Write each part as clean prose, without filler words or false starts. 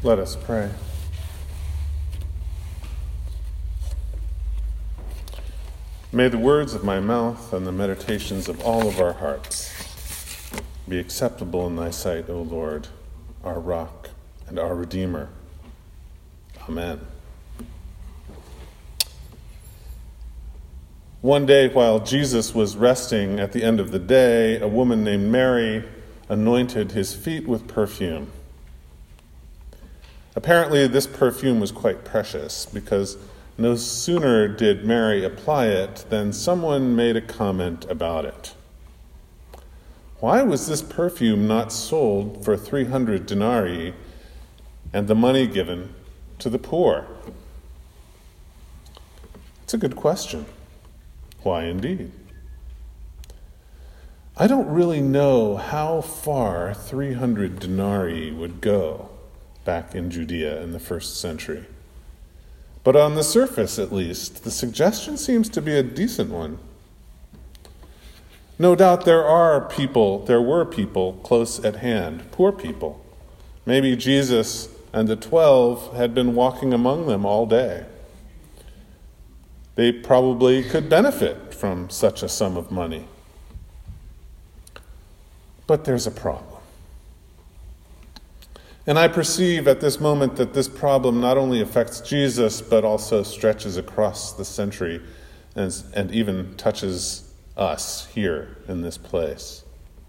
Let us pray. May the words of my mouth and the meditations of all of our hearts be acceptable in thy sight, O Lord, our rock and our Redeemer. Amen. One day, while Jesus was resting at the end of the day, a woman named Mary anointed his feet with perfume. Apparently, this perfume was quite precious, because no sooner did Mary apply it than someone made a comment about it. Why was this perfume not sold for 300 denarii and the money given to the poor? It's a good question. Why indeed? I don't really know how far 300 denarii would go back in Judea in the first century. But on the surface, at least, the suggestion seems to be a decent one. No doubt there were people close at hand, poor people. Maybe Jesus and the 12 had been walking among them all day. They probably could benefit from such a sum of money. But there's a problem. And I perceive at this moment that this problem not only affects Jesus, but also stretches across the century and even touches us here in this place.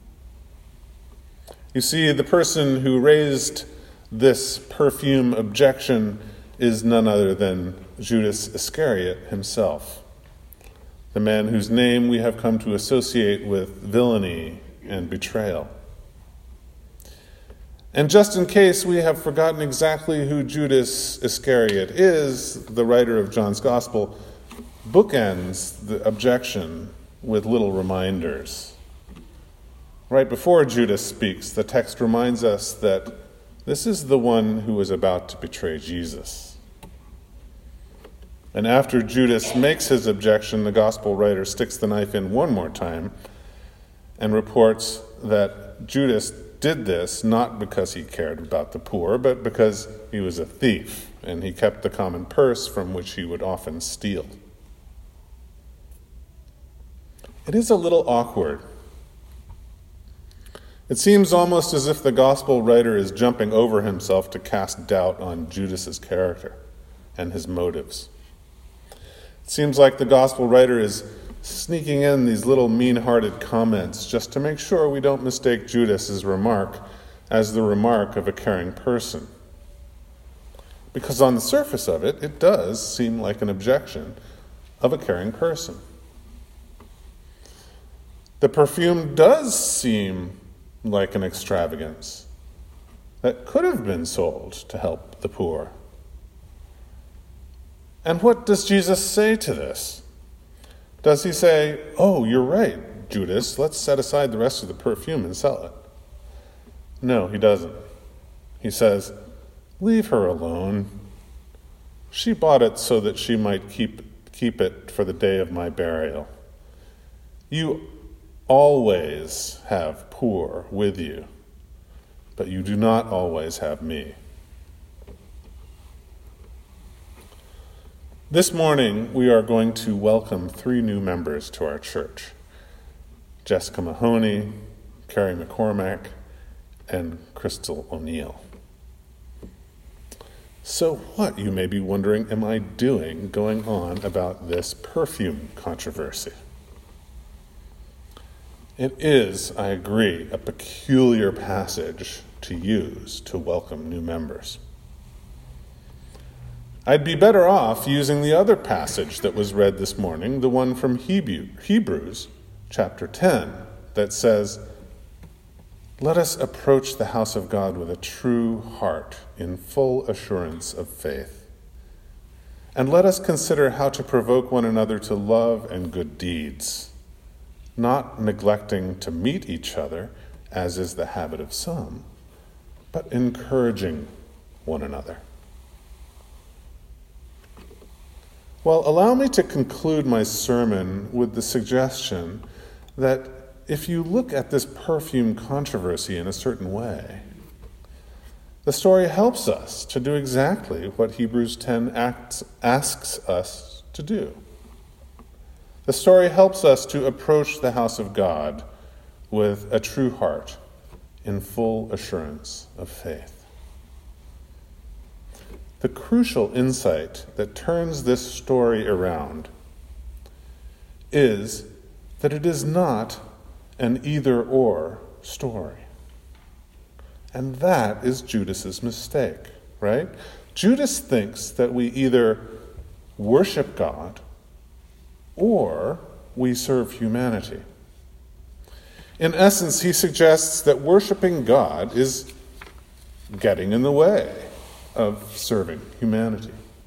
You see, the person who raised this perfume objection is none other than Judas Iscariot himself, the man whose name we have come to associate with villainy and betrayal. And just in case we have forgotten exactly who Judas Iscariot is, the writer of John's Gospel bookends the objection with little reminders. Right before Judas speaks, the text reminds us that this is the one who is about to betray Jesus. And after Judas makes his objection, the Gospel writer sticks the knife in one more time and reports that Judas did this not because he cared about the poor, but because he was a thief, and he kept the common purse from which he would often steal. It is a little awkward. It seems almost as if the gospel writer is jumping over himself to cast doubt on Judas's character and his motives. It seems like the gospel writer is sneaking in these little mean-hearted comments just to make sure we don't mistake Judas's remark as the remark of a caring person. Because on the surface of it, it does seem like an objection of a caring person. The perfume does seem like an extravagance that could have been sold to help the poor. And what does Jesus say to this? Does he say, "Oh, you're right, Judas, let's set aside the rest of the perfume and sell it"? No, he doesn't. He says, "Leave her alone. She bought it so that she might keep it for the day of my burial. You always have poor with you, but you do not always have me." This morning, we are going to welcome 3 new members to our church: Jessica Mahoney, Carrie McCormack, and Crystal O'Neill. So what, you may be wondering, am I doing going on about this perfume controversy? It is, I agree, a peculiar passage to use to welcome new members. I'd be better off using the other passage that was read this morning, the one from Hebrews chapter 10, that says, "Let us approach the house of God with a true heart in full assurance of faith. And let us consider how to provoke one another to love and good deeds, not neglecting to meet each other, as is the habit of some, but encouraging one another." Well, allow me to conclude my sermon with the suggestion that if you look at this perfume controversy in a certain way, The story helps us to do exactly what Hebrews 10 asks us to do. The story helps us to approach the house of God with a true heart in full assurance of faith. The crucial insight that turns this story around is that it is not an either-or story. And that is Judas's mistake, right? Judas thinks that we either worship God or we serve humanity. In essence, he suggests that worshiping God is getting in the way of serving humanity.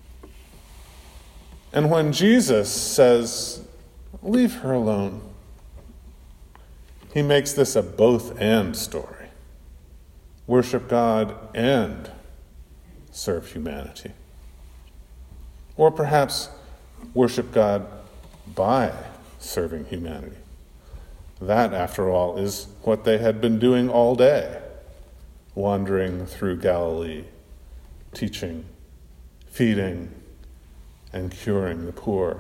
And when Jesus says, "Leave her alone," he makes this a both-and story. Worship God and serve humanity. Or perhaps worship God by serving humanity. That, after all, is what they had been doing all day, wandering through Galilee, teaching, feeding, and curing the poor.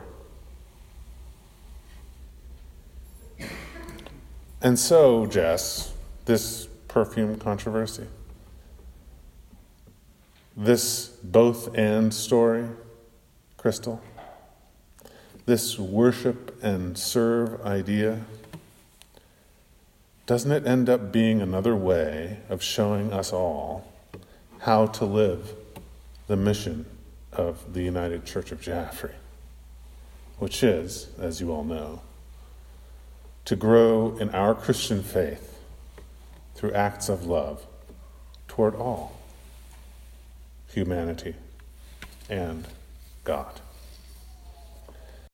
And so, Jess, this perfume controversy, this both-and story, Crystal, this worship and serve idea, doesn't it end up being another way of showing us all how to live the mission of the United Church of Jaffrey, which is, as you all know, to grow in our Christian faith through acts of love toward all, humanity and God.